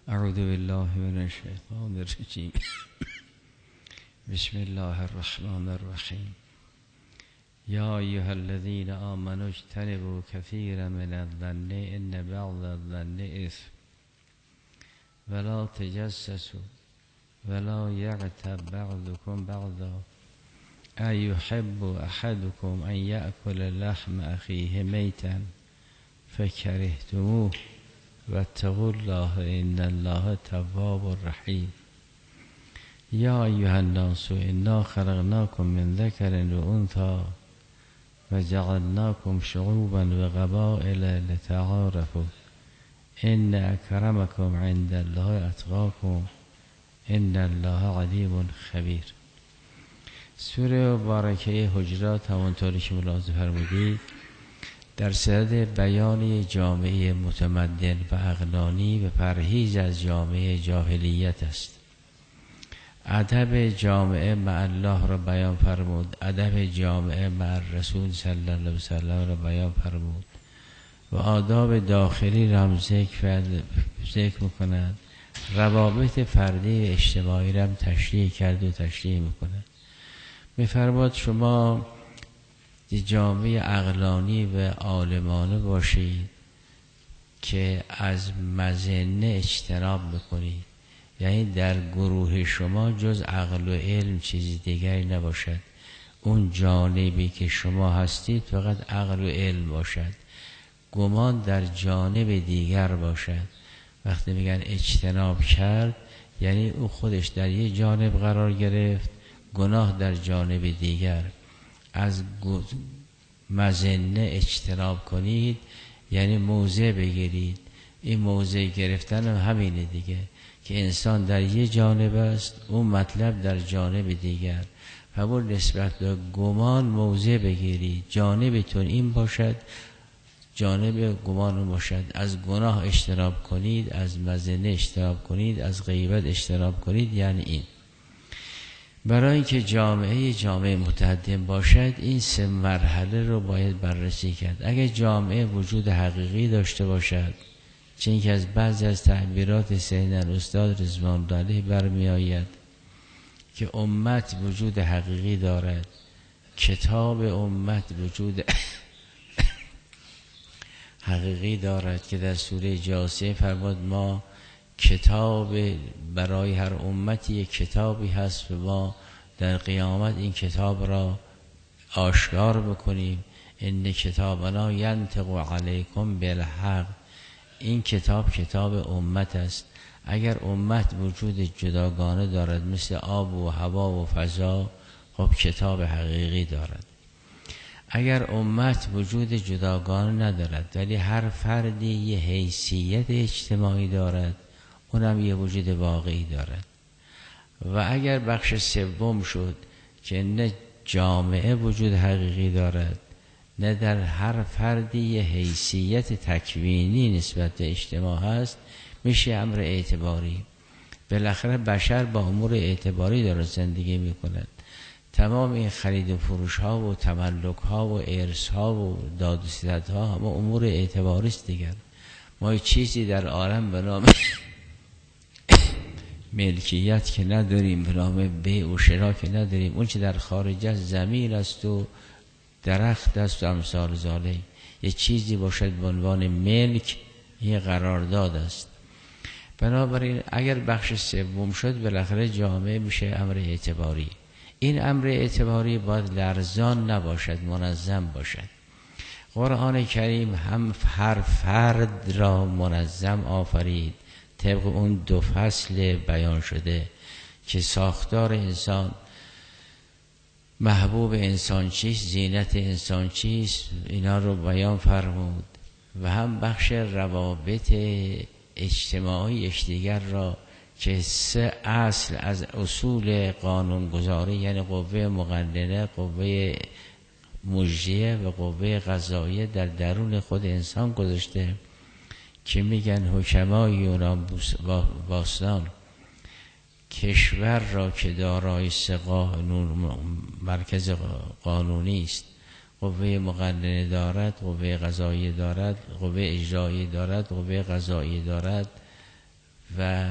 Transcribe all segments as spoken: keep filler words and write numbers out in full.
اعوذ بالله من الشیطان الرجیم. بسم الله الرحمن الرحیم. یا ایها الذین آمنوا اجتنبوا کثیرا من الظن ان بعض الظن اثم ولا تجسسوا ولا یغتب بعضکم بعضا ایحب احدکم ان یأکل لحم اخیه میتا فکرهتموه واتقوا الله ان الله تواب رحیم. یا ایها الناس انا خلقناکم من ذکر و انثی وجعلناکم شعوبا و قبائل لتعارفوا ان اکرمکم عند الله اتقاکم ان الله علیم خبیر. سوره مبارکه حجرات همونطوری که ملاحظه فرمودید در صدد بیان جامعه متمدن و عقلانی و پرهیز از جامعه جاهلیت است. ادب جامعه مع الله را بیان فرمود، ادب جامعه مع رسول صلی الله علیه و سلم را بیان فرمود و آداب داخلی را هم ذکر ذکر می‌کند. روابط فردی و اجتماعی را هم تشریح کرد و تشریح می‌کند. می‌فرماد شما جامعه عقلانی و عالمانه باشید که از مظنه اجتناب بکنید، یعنی در گروه شما جز عقل و علم چیزی دیگری نباشد. اون جانبی که شما هستید فقط عقل و علم باشد، گمان در جانب دیگر باشد. وقتی میگن اجتناب کرد یعنی او خودش در یه جانب قرار گرفت، گناه در جانب دیگر. از مظنه اجتناب کنید یعنی موضع بگیرید. این موضع گرفتن هم همینه دیگه که انسان در یه جانب است، اون مطلب در جانب دیگر. همون نسبت به گمان موضع بگیرید، جانبتون این باشد، جانب گمان باشد. از گناه اجتناب کنید، از مظنه اجتناب کنید، از غیبت اجتناب کنید، یعنی این. برای اینکه جامعه جامعه متمدن باشد این سه مرحله رو باید بررسی کرد. اگر جامعه وجود حقیقی داشته باشد، چون که از بعضی از تعبیرات سیدنا استاد رضوان الله علیه برمی آید که امت وجود حقیقی دارد، کتاب امت وجود حقیقی دارد که در سوره جاثیه فرمود ما کتاب برای هر امتی یک کتابی هست و ما در قیامت این کتاب را آشکار بکنیم. ان کتابنا ینطق علیکم بالحق. این کتاب کتاب امت است. اگر امت وجود جداگانه دارد مثل آب و هوا و فضا، خب کتاب حقیقی دارد. اگر امت وجود جداگانه ندارد ولی هر فردی یه حیثیت اجتماعی دارد، اونم یه وجود واقعی دارد. و اگر بخش سوم شد که نه جامعه وجود حقیقی دارد، نه در هر فردی یه حیثیت تکوینی نسبت به اجتماع هست، میشه امر اعتباری. بالاخره بشر با امور اعتباری داره زندگی میکند. تمام این خرید و فروش ها و تملک ها و ارث ها و داد و ستد ها همه امور اعتباری است دیگر. ما چیزی در عالم به نام ملکیت که نداریم، به نام بیع و شرا که نداریم. اون چه در خارج از زمین است و درخت است و امثال ذالک. یه چیزی باشد به عنوان ملک، یه قرارداد است. بنابراین اگر بخش سوم شد بالاخره جامعه میشه امر اعتباری. این امر اعتباری باید لرزان نباشد، منظم باشد. قرآن کریم هم هر فرد را منظم آفرید طبق اون دو فصل بیان شده که ساختار انسان، محبوب انسان چیست، زینت انسان چیست، اینا رو بیان فرمود. و هم بخش روابط اجتماعی یکدیگر را که سه اصل از اصول قانونگذاری یعنی قوه مقننه، قوه مجریه و قوه قضاییه در درون خود انسان گذاشته که میگن حکمای یونان باستان کشور را که دارای سه قانون مرکز قانونی است، قوه مقننه دارد، قوه قضاییه دارد، قوه اجرایی دارد، قوه قضاییه دارد و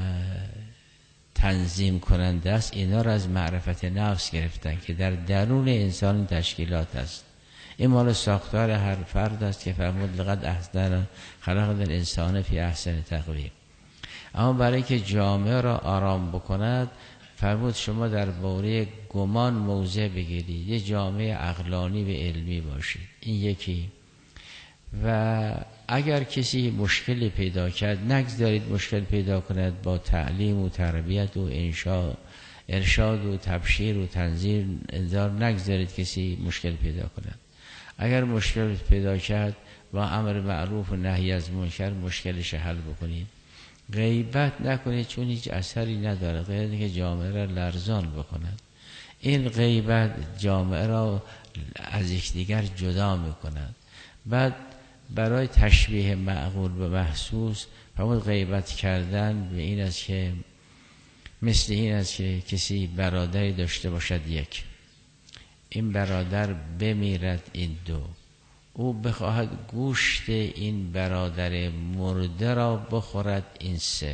تنظیم کننده است، اینا را از معرفت نفس گرفتن که در درون انسان تشکیلات است. این مال ساختار هر فرد است که فرمود لقد احسن خلق الانسان فی احسن تقویم. اما برای که جامعه را آرام بکند فرمود شما در باره گمان موضع بگیرید، یه جامعه عقلانی و علمی باشید. این یکی. و اگر کسی مشکلی پیدا کرد نگذارید مشکل پیدا کند، با تعلیم و تربیت و انشاء ارشاد و تبشیر و تنظیر انذار نگذارید کسی مشکل پیدا کند. اگر مشکل پیدا کرد با امر معروف و نهی از منکر مشکلش حل بکنید. غیبت نکنید چون هیچ اثری نداره غیر اینکه جامعه را لرزان بکند. این غیبت جامعه را از یکدیگر جدا میکند. بعد برای تشبیه معقول به محسوس فرمود غیبت کردن به این است که مثل این است که کسی برادری داشته باشد یک، این برادر بمیرد این دو، او بخواهد گوشت این برادر مرده را بخورد این سه،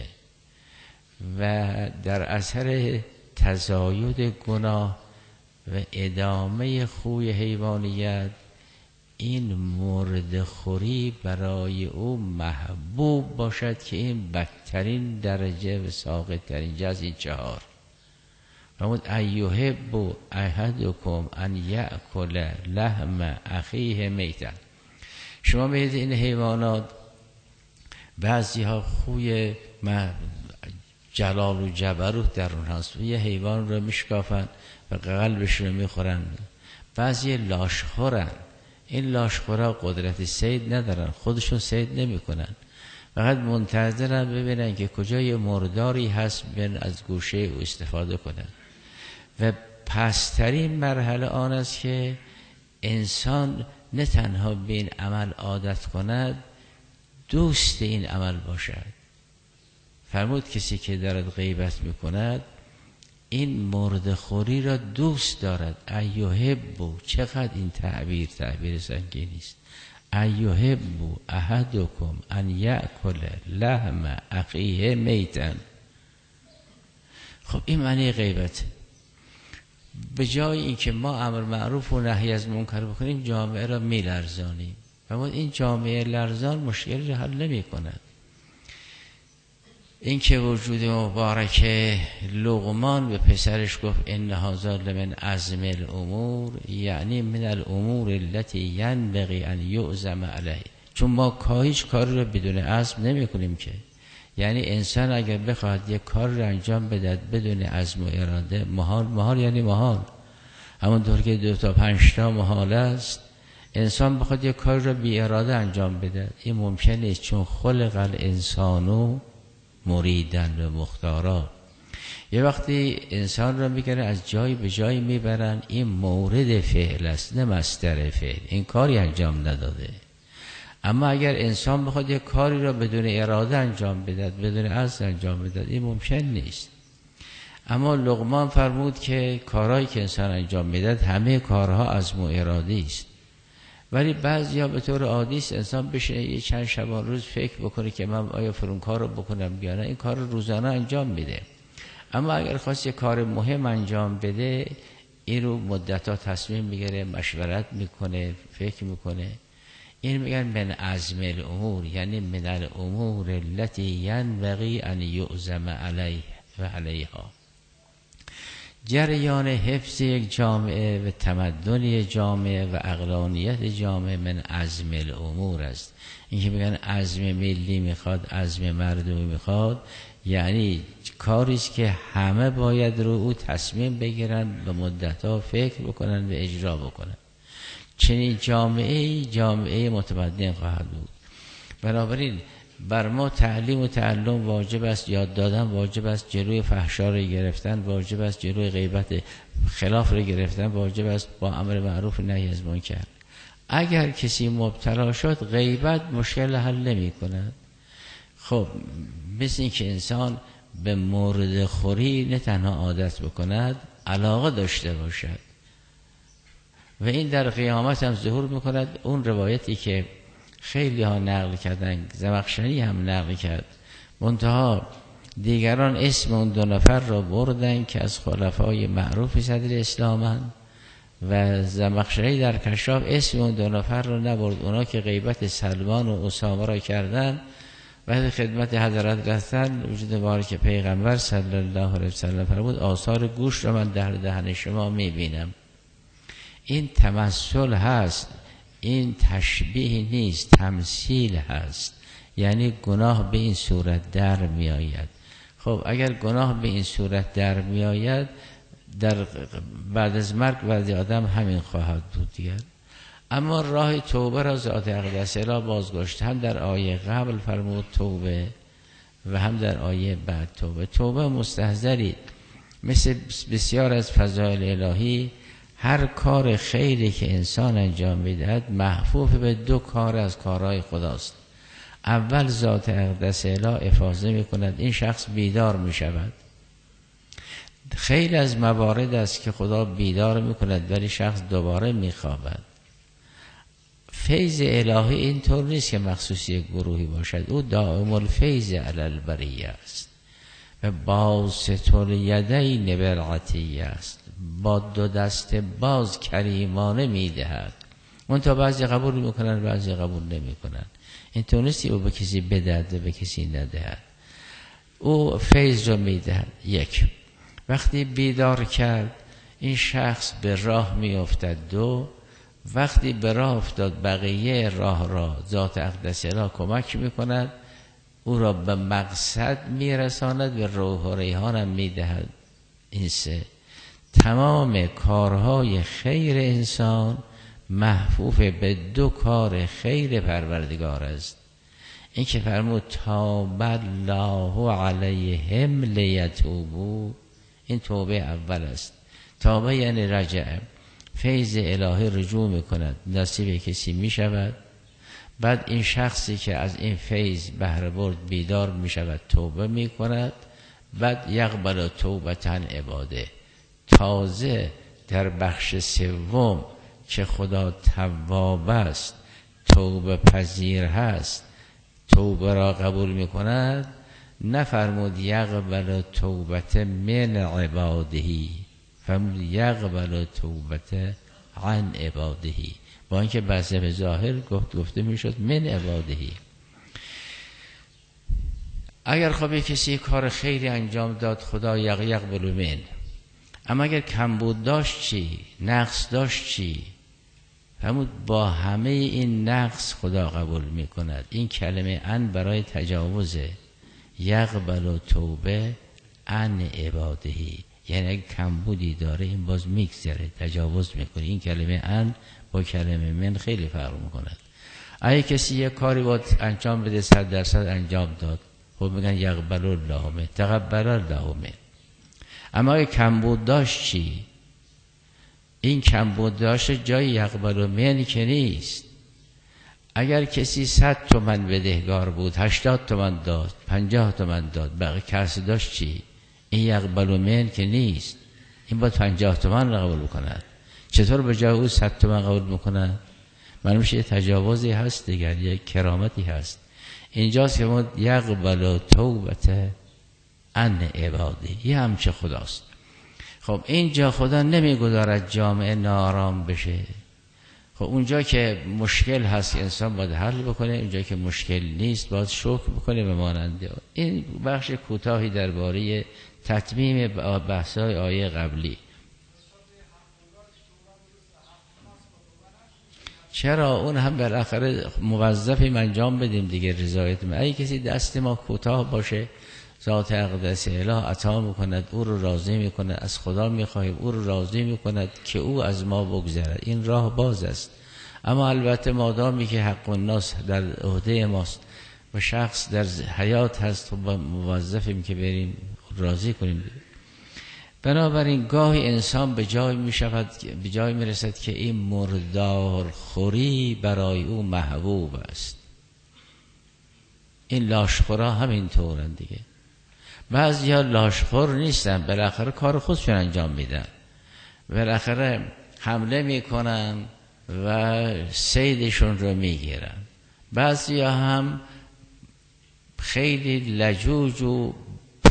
و در اثر تزاید گناه و ادامه خوی حیوانیت این مرده خوری برای او محبوب باشد که این بدترین درجه و ساقط‌ترین جز چهار. فرمود ایحب احدکم ان یأکل لحم اخیه میتا. شما ببینید این حیوانات بعضی ها خوی جلال و جبروت در اونهاست، یه حیوان رو میشکافن و قلبش رو میخورن. بعضی لاشخورن، این لاشخورا قدرت صید ندارن، خودشون صید نمی کنن، فقط منتظرن ببینن که کجا یه مرداری هست بین از گوشه او استفاده کنن. و پسترین مرحله آن است که انسان نه تنها به این عمل عادت کند، دوست این عمل باشد. فرمود کسی که دارد غیبت میکند این مرده خوری را دوست دارد. ایحب، چقدر این تعبیر تعبیر سنگینی است. ایحب احدکم ان یأکل لحم اخیه میتا. خب این معنی غیبت. به جای اینکه ما امر معروف و نهی از منکر بکنیم جامعه را میلرزانیم، و این جامعه لرزان مشکلی را حل نمی کند. این که وجود مبارک لقمان به پسرش گفت ان هذا لمن عزم الامور، یعنی من الامور التي ينبغي ان يعزم علیه. چون ما هیچ کاری رو بدون عزم نمی کنیم که، یعنی انسان اگر بخواد یک کار رو انجام بده بدون عزم و اراده محال، محال یعنی محال. همونطور که دو تا پنج تا محال است، انسان بخواد یک کار رو بی اراده انجام بده این ممکن نیست، چون خلق الانسانو مریدن و مختارا. یه وقتی انسان رو میگن از جای به جای میبرن، این مورد فعل است نه مصدر فعل، این کاری انجام نداده. اما اگر انسان بخواد یک کاری را بدون اراده انجام بده بدون عزم انجام بده این ممکن نیست. اما لقمان فرمود که کارهایی که انسان انجام میدهد همه کارها عزم و اراده است، ولی بعضیا به طور عادی است انسان بشه یه چند شبان روز فکر بکنه که من آیا فلان کار رو بکنم یا نه، این کار رو روزانه انجام میده. اما اگر خواست یه کار مهم انجام بده این رو مدت‌ها تصمیم میگیره، مشورت میکنه، فکر میکنه. این میگن من عزم الامور، یعنی من الامور التي ينبغي ان يعزم علیه و علیها. جریان حفظ یک جامعه و تمدن یک جامعه و عقلانیت جامعه من عزم الامور است. این که میگن عزم ملی میخواد، عزم مردمی میخواد، یعنی کاریست که همه باید رو او تصمیم بگیرن، به مدتها فکر بکنن و اجرا بکنن. چنین جامعه جامعه متمدن خواهد بود. بنابراین بر ما تعلیم و تعلم واجب است، یاد دادن واجب است، جلوی فحشا را گرفتن واجب است، جلوی غیبت خلاف را گرفتن واجب است، با امر معروف نهی از منکر. اگر کسی مبتلا شد غیبت مشکل حل نمی کند. خب مثل این که انسان به مرد خوری نه تنها عادت بکند، علاقه داشته باشد، و این در قیامت هم ظهور میکند. اون روایتی که خیلی ها نقل کردن، زمخشری هم نقل کرد، منتها دیگران اسم اون دو نفر را بردن که از خلفای معروف صدر اسلامن و زمخشری در کشاف اسم اون دو نفر را نبرد. اونا که غیبت سلمان و اسامه را کردن بعد خدمت حضرت رفتن، وجود مبارک پیغمبر صلی الله علیه وسلم فرمود آثار گوش را من در دهن شما میبینم. این تمثل هست، این تشبیه نیست، تمثیل هست. یعنی گناه به این صورت در می آید. خب اگر گناه به این صورت در می آید، در بعد از مرگ بعد آدم همین خواهد بود دیگر. اما راه توبه را ذات اقدس اله بازگشت، هم در آیه قبل فرمود توبه و هم در آیه بعد توبه. توبه مستحضرید، مثل بسیار از فضائل الهی هر کار خیری که انسان انجام میدهد محفوف به دو کار از کارهای خداست. اول ذات اقدس اله افاضه میکند، این شخص بیدار میشود. خیلی از موارد است که خدا بیدار میکند ولی شخص دوباره میخوابد. فیض الهی اینطور نیست که مخصوصی گروهی باشد، او دائم الفیض علی البریه است و باسط الیدین بالعطیه است، با دو دست باز کریمانه میدهد. اون تا بعضی قبول میکنن بعضی قبول نمیکنن. اینطور نیستی او به کسی بدهد به کسی ندهد، او فیض رو میدهد. یک، وقتی بیدار کرد این شخص به راه میافتد. دو، وقتی به راه افتاد بقیه راه را ذات اقدس اله کمک میکند، او را به مقصد میرساند، به روح و ریحان هم میدهد. این سه، تمام کارهای خیر انسان محفوف به دو کار خیر پروردگار است. این که فرمود تاب الله علیهم لیتوبوا، این توبه اول است. توبه یعنی رجعه، فیض الهی رجوع میکند، نصیب کسی میشود. بعد این شخصی که از این فیض بهره برد بیدار میشود، توبه میکند. بعد یقبل توبتن عباده. تازه در بخش سوم که خدا تواب است، توبه پذیر هست، توبه را قبول میکند، نفرمود یقبل توبت من عبادهی، فرمود یقبل توبت عن عبادهی، با اینکه بحثه به ظاهر گفت گفته میشد من عبادهی. اگر خب کسی کار خیری انجام داد خدا یق یقبل من، اما اگر کمبود داشت چی؟ نقص داشت چی؟ فرمود با همه این نقص خدا قبول میکند. این کلمه ان برای تجاوزه، یقبل توبه عن عبادهی، یعنی اگه کمبودی داره این باز میگذره، تجاوز میکنه. این کلمه ان با کلمه من خیلی فرق میکند. اگه کسی یک کاری باید انجام بده صد درصد انجام داد، خب میگن یقبل الله منه، تقبل الله منه. اما اگه کمبود داشت چی؟ این کمبود داشت جای یقبل منه که نیست. اگر کسی صد تومن بدهگار بود، هشتاد تومن داد، پنجاه تومن داد، بقیه کسی داشت چی؟ این یقبل من که نیست. این باید پنجاه تومن را قبول بکند. چطور به جای او صد تومن قبول بکند؟ معلوم میشه تجاوزی هست دیگر، یک کرامتی هست. اینجاست که ما یقبل توبت عن عباده، یه همچه خداست. خب اینجا خدا نمیگذارد جامعه نارام بشه. خب اونجا که مشکل هست انسان باید حل بکنه، اونجا که مشکل نیست باید شکر بکنه به ماننده. این بخش کوتاهی درباره تتمیم بحث‌های آیه قبلی. چرا اون هم بالاخره موظفیم انجام بدیم دیگه، رضایت ما. اگه کسی دست ما کوتاه باشه ذات اقدس اله عطا میکند، او رو راضی میکند، از خدا میخواهیم او رو راضی میکند که او از ما بگذرد. این راه باز است. اما البته مادامی که حق الناس در عهده ماست و شخص در حیات هست، خب موظفیم که بریم راضی کنیم. بنابراین گاهی انسان به جای می شود، به جای می رسد که این مردار خوری برای او محبوب است. این لاشخورا همین طورن دیگه. بعضی ها لاشخور نیستن، بالاخره کار خودشون انجام میدن، بالاخره حمله میکنن و صیدشون رو میگیرن. بعضی ها هم خیلی لجوج و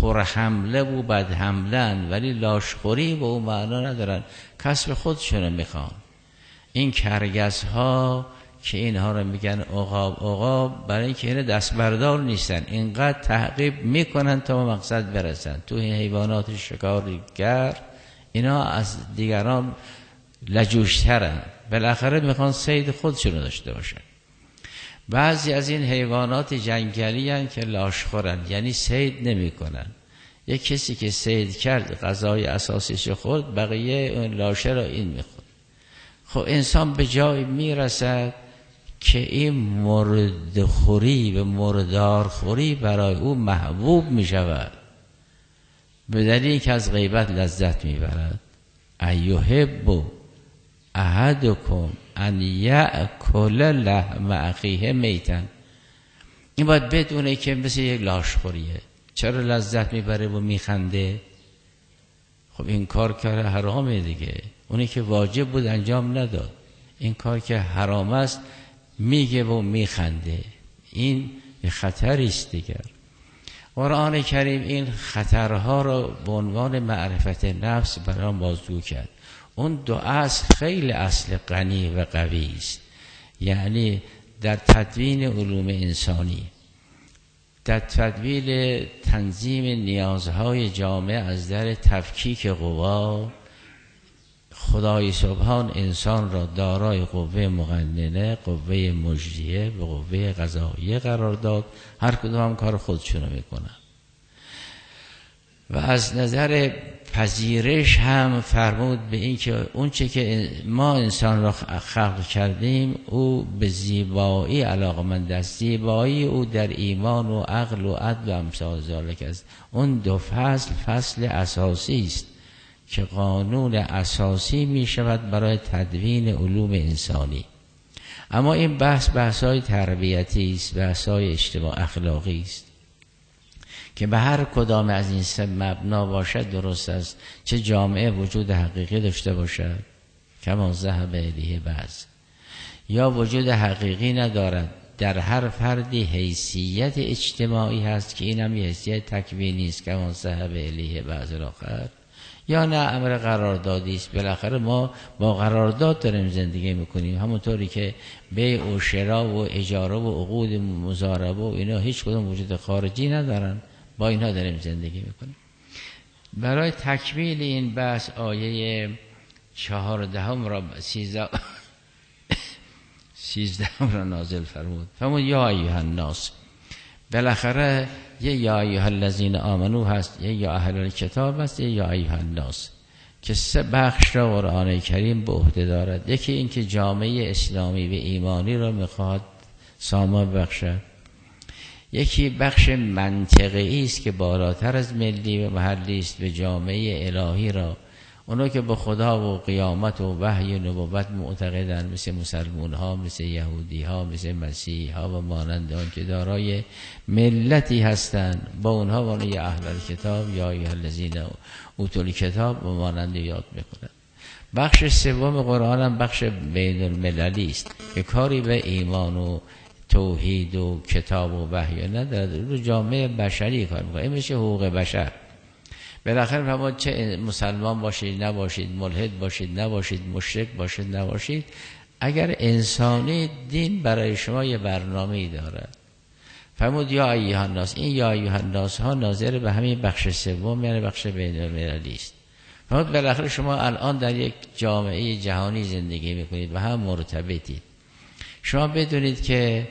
پر حمله و بد حملن، ولی لاشخوری به اون معنا ندارن، کسب خودشونو میخوان. این کرگس ها که اینها رو میگن عقاب عقاب، برای اینکه این دست بردار نیستن، اینقدر تعقیب میکنن تا به مقصد برسن. تو این حیوانات شکارگر اینا از دیگران لجوجترن، بالاخره میخوان صید خودشونو داشته باشن. بعضی از این حیوانات جنگلی هن که لاشخورن، یعنی صید نمی کنن. یک کسی که صید کرد غذای اساسیش خورد، بقیه اون لاشه را این میخورد. خب انسان به جای میرسد که این مردخوری و مردارخوری برای او محبوب میشود، به دلیل که از غیبت لذت میبرد. ایحب احدکم ان یأکل لحم اخیه میتا. این باید بدونه که مثل یک لاشخوریه. چرا لذت میبره و میخنده؟ خب این کار کار حرامه دیگه. اونی که واجب بود انجام نداد، این کار که حرام است میگه و میخنده. این خطری است دیگر. قرآن کریم این خطرها رو به عنوان معرفت نفس برام بازگو کرد. اون دو اصل خیلی اصل غنی و قوی است، یعنی در تدوین علوم انسانی، در تدوین تنظیم نیازهای جامعه از در تفکیک قوا، خدای سبحان انسان را دارای قوه مقننه، قوه مجریه و قوه قضاییه قرار داد. هر کدوم هم کار خودشونو میکنن. و از نظر پذیرش هم فرمود به این که اون چه که ما انسان را خلق کردیم او به زیبایی علاقمند است. زیبایی او در ایمان و عقل و عدل و امثال ذالک است. اون دو فصل فصل اساسی است که قانون اساسی می شود برای تدوین علوم انسانی. اما این بحث بحث‌های تربیتی است، بحث‌های اجتماع اخلاقی است که به هر کدام از این سه مبنا باشد درست است. چه جامعه وجود حقیقی داشته باشد کما ذهب الیه بعض، یا وجود حقیقی ندارد، در هر فردی حیثیت اجتماعی هست که این هم حیثیت تکوینی است کما ذهب الیه بعض الاخر، یا نه امر قراردادی است. بالاخره ما با قرارداد داریم زندگی میکنیم، همونطوری که بیع و شرا و اجاره و عقود مضاربه و اینا هیچ کدوم وجود خارجی ندارن، با اینها داریم زندگی میکنیم. برای تکمیل این بحث آیه چهاردهم را سیزده سیزدهم را نازل فرمود. فرمود یا ایها الناس. بالاخره یه یا ایها الذین آمنو هست، یه یا اهل الکتاب هست، یه یا ایها الناس، که سه بخش را قرآن کریم به عهده دارد. یکی این که جامعه اسلامی و ایمانی را میخواد سامان بخشد. یکی بخش منطقی است که بالاتر از ملی و محلی است، به جامعه الهی را، اونا که به خدا و قیامت و وحی و نبوت معتقدند، مثل مسلمان ها، مثل یهودی ها، مثل مسیحی ها و مانند آن که دارای ملتی هستند، با اونها با اونها یا اهل کتاب یا ایها الذین اوتوا الکتاب و مانند یاد میکنند. بخش سوم قرآن هم بخش بین المللی است که کاری به ایمان و توحید و کتاب و وحی ندارد، رو جامعه بشری کار میکنه. این میشه حقوق بشر. بالاخره فرمود چه مسلمان باشید نباشید، ملحد باشید نباشید، مشرک باشید نباشید، اگر انسانی دین برای شما یه برنامه‌ای دارد. فرمود یا ایها الناس. این یا ایها الناس ها ناظر به همین بخش سوم، یعنی بخش بین المللی است. فرمود بالاخره شما الان در یک جامعه جهانی زندگی میکنید و هم مرتبطید. شما بدونید که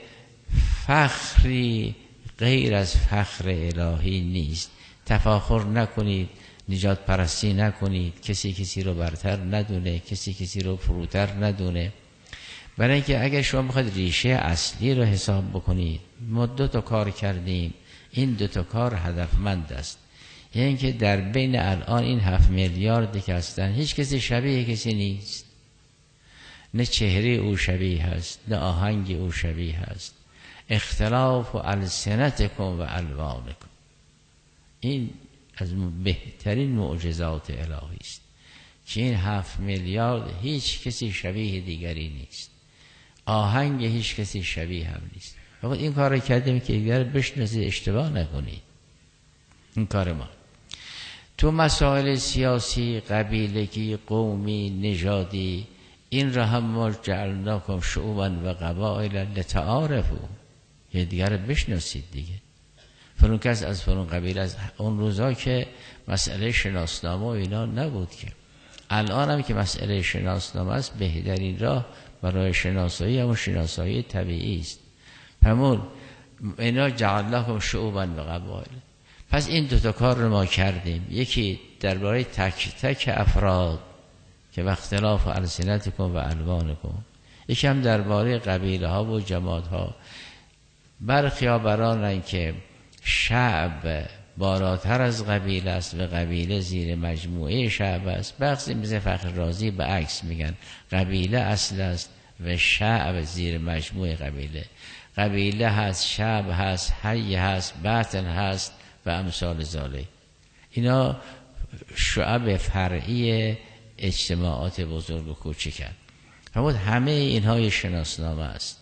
فخری غیر از فخر الهی نیست. تفاخر نکنید، نجات پرستی نکنید، کسی کسی رو برتر ندونه، کسی کسی رو فروتر ندونه. برای اینکه اگر شما بخواید ریشه اصلی رو حساب بکنید، ما دو تا کار کردیم، این دو تا کار هدفمند است. یعنی اینکه در بین الان این هفت میلیاردی که هستن هیچ کسی شبیه کسی نیست، نه چهره او شبیه هست، نه آهنگ او شبیه هست. اختلاف و السنتکم و الوانکم، این از بهترین معجزات الهی است که این هفت میلیارد هیچ کسی شبیه دیگری نیست، آهنگ هیچ کسی شبیه هم نیست. فقط این کار رو کردیم که دیگر بشناسید، اشتباه نکنید. این کار ما. تو مسائل سیاسی، قبیلگی، قومی، نژادی، این را هم ما جعلناکم شعوبا و قبائل لتعارفوا، یه دیگر رو بشناسید دیگه. فلان کس از فلان قبیله، از اون روزا که مسئله شناسنامه و اینا نبود که. الان هم که مسئله شناسنامه است، بهترین راه برای شناسایی همون شناسایی طبیعی است. همون اینا جعلناکم شعوبا و قبائل. پس این دوتا کار رو ما کردیم. یکی درباره تک تک افراد که و اختلاف السنتکم و الوانکم، یکی هم درباره قبیله ها و جماعت ها. برخی ها برانن که شعب بالاتر از قبیله است و قبیله زیر مجموعه شعب است. بخشی مثل فخر رازی به عکس میگن قبیله اصل است و شعب زیر مجموعه قبیله. قبیله هست، شعب هست، حی هست، باطن هست و امثال ذالک. اینا شعب فرعی اجتماعات بزرگ و کوچکن. فرمود همه اینها شناسنامه است.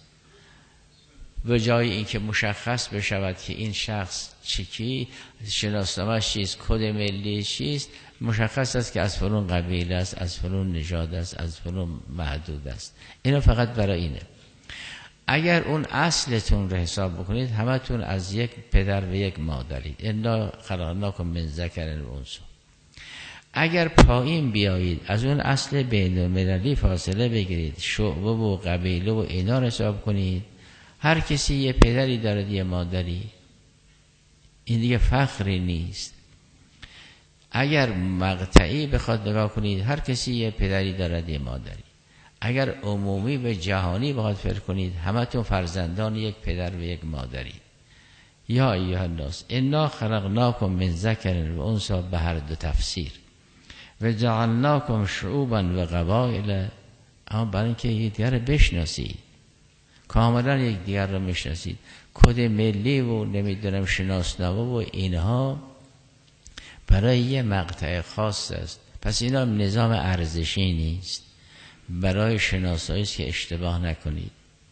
به جای اینکه مشخص بشود که این شخص چیکی، شناسنامه چیست، کد ملی چیست، مشخص است که از فلان قبیله است، از فلان نژاد است، از فلان محدود است. اینا فقط برای اینه. اگر اون اصلتون رو حساب بکنید، همتون از یک پدر و یک مادرید. انا خلقناکم من ذکر و انثی. اگر پایین بیایید از اون اصل بین المللی فاصله بگیرید، شعبه و قبیله و اینا رو حساب کنید، هر کسی یه پدری داره یه مادری، این دیگه فخری نیست. اگر مقطعی بخواد نگاه کنید، هر کسی یه پدری داره یه مادری. اگر عمومی و جهانی بخواد فکر کنید، همتون فرزندان یک پدر و یک مادری. یا ایها الناس انا خلقناکم من ذکر و انثی، به هر دو تفسیر. و جعلناکم شعوبا و قبائل، اما برای اینکه یک دیگر رو بشناسید، کاملا یک دیگر رو میشناسید. کد ملی و نمیدونم شناسنامه و اینها برای یه مقطع خاص است. پس اینا نظام ارزشی نیست، برای شناسایی است که اشتباه نکنید.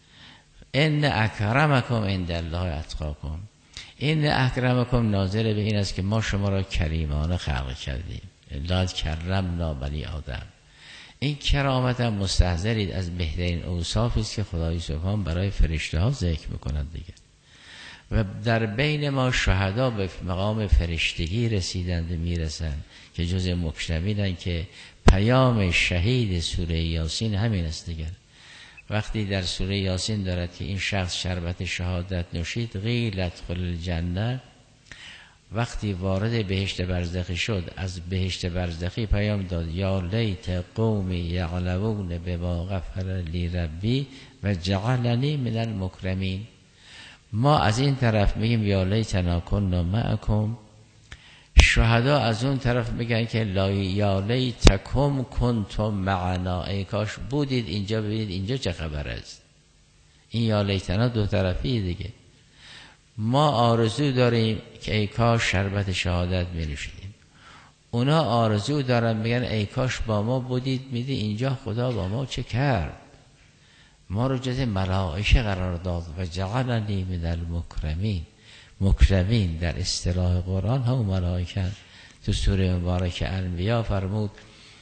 ان اکرمکم عند الله اتقاکم. این اکرمکم ناظر به این است که ما شما را کریمانه خلق کردیم. لقد کرمنا بنی آدم. این کرامت هم مستحضرید از بهترین اوصافی است که خدای سبحان برای فرشته ها ذکر میکند دیگه. و در بین ما شهدا به مقام فرشتگی رسیدند و میرسند که جز مکرمینند، که پیام شهید سوره یاسین همین است دیگر. وقتی در سوره یاسین دارد که این شخص شربت شهادت نوشید، قیل ادخل الجنه، وقتی وارد بهشت برزخی شد، از بهشت برزخی پیام داد یا لیت قومی یعلمون بما غفر لی ربی و جعلنی من المکرمین. ما از این طرف میگیم یا لیتنا کنا معکم، شهدا از اون طرف میگن که لا یا لیتکم کنتم معنا، ای کاش بودید اینجا، ببینید اینجا چه خبر است. این یا لیتنا دو طرفی دیگه. ما آرزو داریم که ای کاش شربت شهادت می‌نوشیدیم، اونا آرزو دارن میگن ای کاش با ما بودید، میدی اینجا خدا با ما چه کرد، ما رو جز ملائکه قرار داد و جعلنی من المکرمین. مکرمین در اصطلاح قرآن هم ملائکه. تو سوره مبارکه انبیا فرمود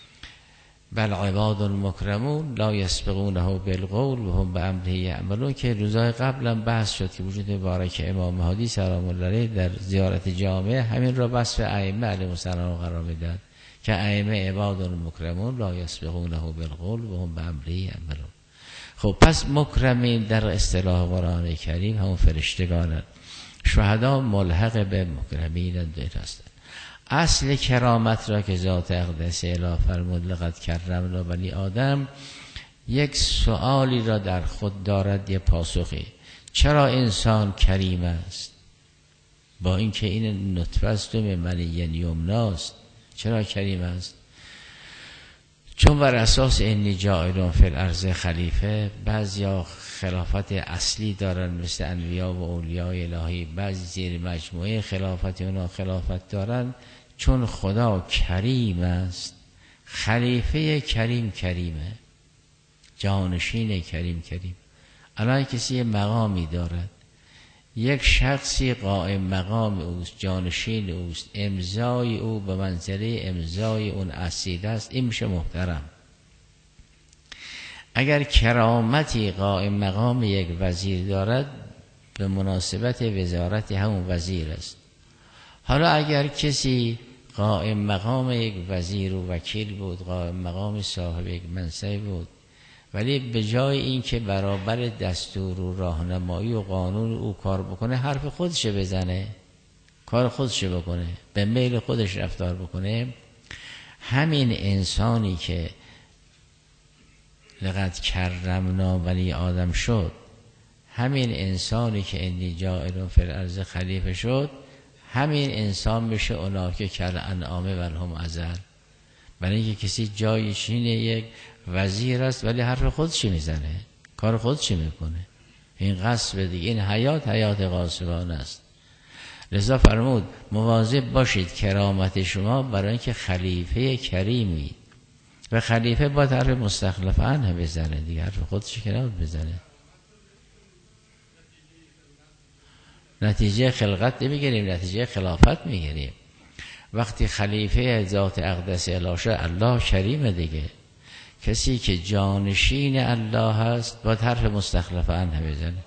بل عباد المکرمون لا یسبقونه بالقول و هم بامره یعملون، که روزای قبلا بحث شد که وجود مبارک امام مهدی سلام الله علیه در زیارت جامعه همین را وصف ائمه علیهم السلام قرار میداد که ائمه عباد المکرمون لا یسبقونه بالقول و هم بامره یعملون. خب پس مکرمین در اصطلاح قرآن کریم همون فرشتگانند. شهدا ملحق به مکرمین دید هستند. اصل کرامت را که ذات اقدس اله فرمود لقد کرمنا بنی آدم، یک سؤالی را در خود دارد، یه پاسخی. چرا انسان کریم است؟ با اینکه این نطفه است و منی یمناست، چرا کریم است؟ چون بر اساس انی جاعلون فی الارض خلیفه، بعضیا خلافت اصلی دارن مثل انبیا و اولیاء الهی، بعضی زیر مجموعه خلافت اونا خلافت دارن. چون خدا کریم است، خلیفه کریم کریمه، جانشین کریم کریم. الان کسی یه مقامی دارد، یک شخصی قائم مقام اوست، جانشین اوست، امضای او به منزله امضای اون اسید است، این میشه محترم. اگر کرامتی قائم مقام یک وزیر دارد به مناسبت وزارت همون وزیر است. حالا اگر کسی قائم مقام یک وزیر و وکیل بود، قائم مقام صاحب یک منصب بود، ولی به جای این که برابر دستور و راهنمایی و قانون او کار بکنه، حرف خودش بزنه، کار خودش بکنه، به میل خودش رفتار بکنه، همین انسانی که لقد کرمنا بنی آدم شد، همین انسانی که انی جاعل فی الارض خلیفه شد، همین انسان میشه اوناکه کل انعامه و هم ازل. برای اینکه کسی جایشین یک وزیر است ولی حرف خودش میزنه، کار خودش میکنه، این غصب دیگه، این حیات حیات غاصبانه است. لذا فرمود مواظب باشید کرامت شما برای اینکه خلیفه کریمی، و خلیفه با حرف مستخلف عنه بزنه دیگه، حرف خودش که نباید بزنه. نتیجه خلقت نمیگیریم، نتیجه خلافت میگیریم. وقتی خلیفه ذات اقدس الاشه الله کریمه دیگه، کسی که جانشین الله هست باید حرف مستخلف عنه بزنه.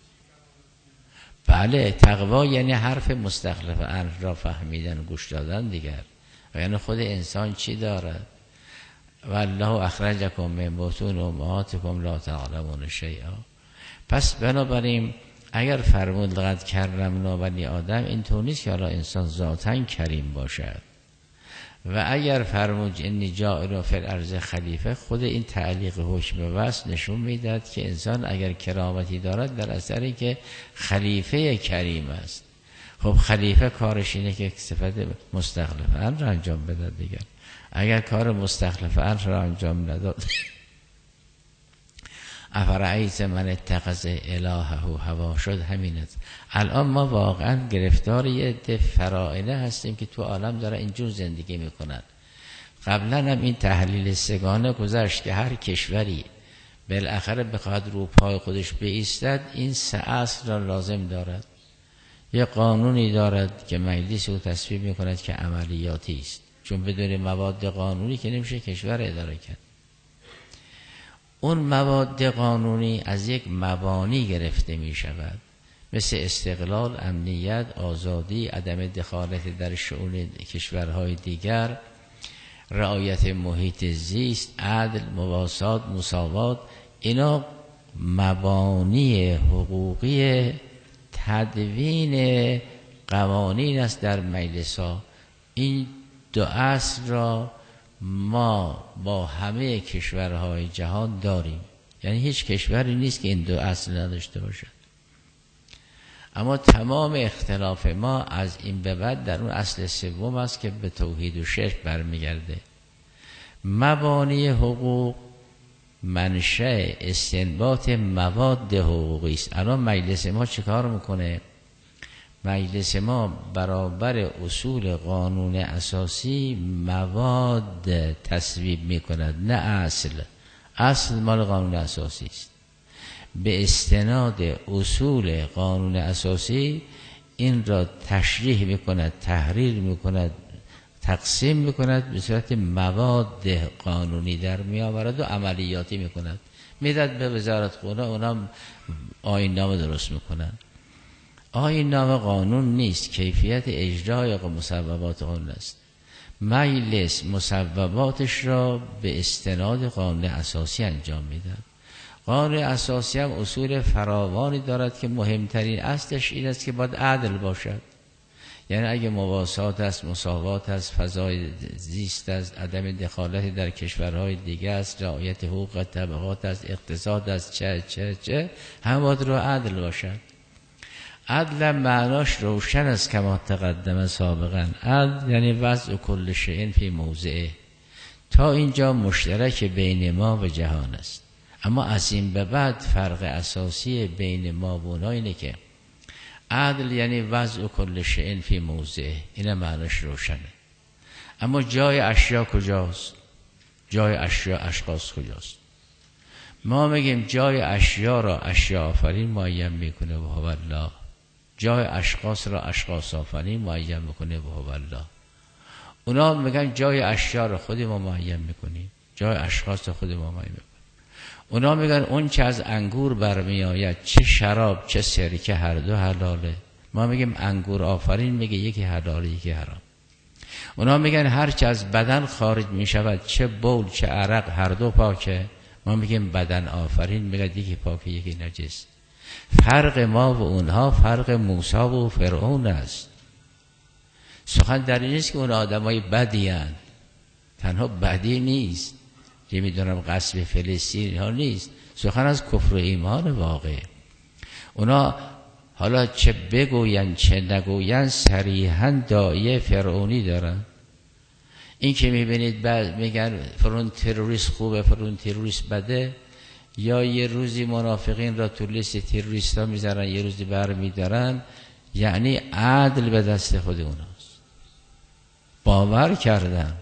بله، تقوا یعنی حرف مستخلف عنه را فهمیدن و گوش دادن دیگر. و یعنی خود انسان چی دارد؟ والله اخرجکم من بطون امهاتکم لا تعلمون شیئا. پس بنابراین اگر فرمود لقد کرمنا بنی آدم، این طور نیست که حالا انسان ذاتاً کریم باشد. و اگر فرمود انی جاعل فی الارض خلیفه، خود این تعلیق حکم وصل نشون میداد که انسان اگر کرامتی دارد در اثری که خلیفه کریم است. خب خلیفه کارش اینه که صفت مستخلف عنه را انجام بده دیگر. اگر کار مستخلف عنه را انجام نداد، افرأیت من اتخذ الهه هوا شد، همین است. الان ما واقعا گرفتار یه عده فرائضه هستیم که تو عالم داره اینجور زندگی میکنن. قبلا هم این تحلیل سگانه گذشت که هر کشوری بالاخره بخواد رو پای خودش بایستد، این سه اصل را لازم دارد. یه قانونی دارد که مجلس او تصویب میکند که عملیاتی است، چون بدون مواد قانونی که نمیشه کشور اداره کرد. اون مواد قانونی از یک مبانی گرفته می شود، مثل استقلال، امنیت، آزادی، عدم دخالت در شؤون کشورهای دیگر، رعایت محیط زیست، عدل، مواسات، مساوات. اینا مبانی حقوقی تدوین قوانین است در مجلس ها. این دو اصل را ما با همه کشورهای جهان داریم، یعنی هیچ کشوری نیست که این دو اصل نداشته باشد. اما تمام اختلاف ما از این به بعد در اون اصل سوم است که به توحید و شرک برمیگرده. مبانی حقوق منشأ استنباط مواد حقوقی است. الان مجلس ما چه کار میکنه؟ مجلس ما برابر اصول قانون اساسی مواد تصویب می کند، نه اصل. اصل مال قانون اساسی است. به استناد اصول قانون اساسی این را تشریح می کند، تحریر می کند، تقسیم می کند، به صورت مواد قانونی در می آورد و عملیاتی می کند، میداد به وزارت خونه، اونا آیین نامه درست می کنند. آیین نامه قانون نیست، کیفیت اجرای مصوبات قانون است. مجلس مصوباتش را به استناد قانون اساسی انجام میدهد. قانون اساسی هم اصول فراوانی دارد که مهمترین اصلش این است که باید عدل باشد. یعنی اگه مواسات است، مساوات است، فضای زیست است، عدم دخالت در کشورهای دیگه است، رعایت حقوق طبقات است، اقتصاد است، چه چه چه هم باید رو عدل باشد. عدل معناش روشن است کما تقدم سابقا. عدل یعنی وضع کل شیء فی موضعه. تا اینجا مشترک بین ما و جهان است، اما از این به بعد فرق اساسی بین ما و اونا اینه که عدل یعنی وضع کل شیء فی موضعه، این معناش روشنه. اما جای اشیا کجاست؟ جای اشیا اشخاص کجاست؟ ما میگیم جای اشیا را اشیا آفرین معین میکنه و هو الله. جای اشخاص را اشخاص آفرین معین میکنه و هو الله. اونا میگن جای اشیا رو خود ما معین میکنیم، جای اشخاص خود ما معین میکنیم. اونا میگن اون چه از انگور برمی آید، چه شراب چه سرکه، هر دو حلاله. ما میگیم انگور آفرین میگه یکی حلاله یکی حرام. اونا میگن هر چه از بدن خارج میشود، چه بول چه عرق، هر دو پاکه. ما میگیم بدن آفرین میگه یکی پاکه یکی نجس. فرق ما و اونها فرق موسی و فرعون است. سخن در این نیست که اون آدمای بدی هستند، تنها بدی نیست، که میدونم قصب فلسطین ها نیست، سخن از کفر و ایمان واقع. اونا حالا چه بگوین چه نگوین صریحاً داعیه فرعونی دارن. این که میبینید بعد میگن فرعون تروریست خوبه فرعون تروریست بده، یا یه روزی منافقین را تو لیست تروریست ها میذارن یه روزی بر میدارن، یعنی عدل به دست خود اوناست. باور کردن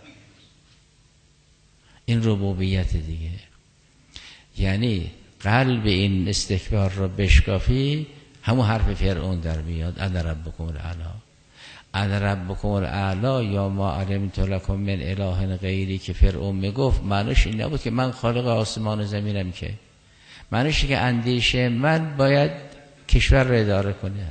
این ربوبیت دیگه، یعنی قلب این استکبار را بشکافی همون حرف فرعون در میاد، انا ربکم الاعلی. انا ربکم الاعلی یا ما علمت لکم من اله غیری که فرعون میگفت، معنیش این نبود که من خالق آسمان و زمینم، که معنیش که اندیشه من باید کشور را اداره کنه.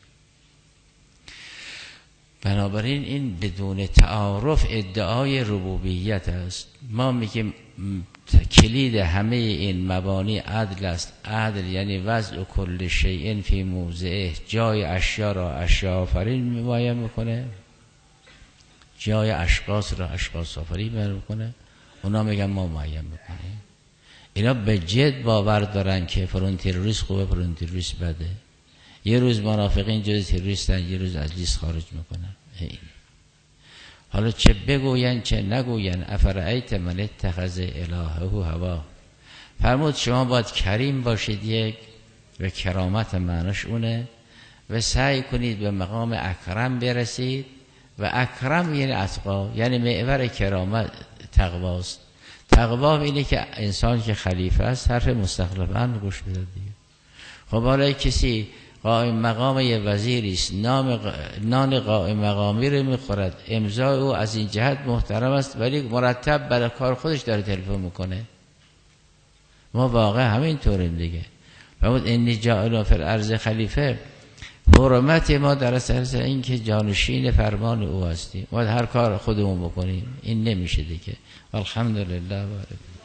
بنابراین این بدون تعارف ادعای ربوبیت است. ما میگیم کلید همه این مبانی عدل است. عدل یعنی وضع کل شیء فی موضعه، جای اشیا را اشیا آفرین معین میکنه، جای اشخاص را اشخاص آفرین میکنه. اونا میگن ما معین میکنیم. اینا به جد باور دارن که فرعون تروریست خوبه فرعون تروریست بده. یه روز منافقین جز تروریستن، یه روز از لیست خارج میکنن. این حالا چه بگوین چه نگوین، افرأیت من اتخذ الهه هوا. فرمود شما باید کریم باشید یک، و کرامت معناش اونه، و سعی کنید به مقام اکرم برسید. و اکرم یعنی اتقا، یعنی معور کرامت تقواست. تقوا اینه که انسان که خلیفه است حرف مستخلفاً گوش بده دیگه. خب حالا کسی قائم مقام یه وزیری است، نام نان قائم مقامی رو میخورد، امضای او از این جهت محترم است، ولی مرتب برای کار خودش داره تلفن میکنه. ما واقعا همین طوریم دیگه. فرمود انی جاعل فی الارض خلیفه، حرمت ما در اساس این که جانشین فرمان او هستیم، ما هر کار خودمون بکنیم این نمیشه دیگه. الحمدلله.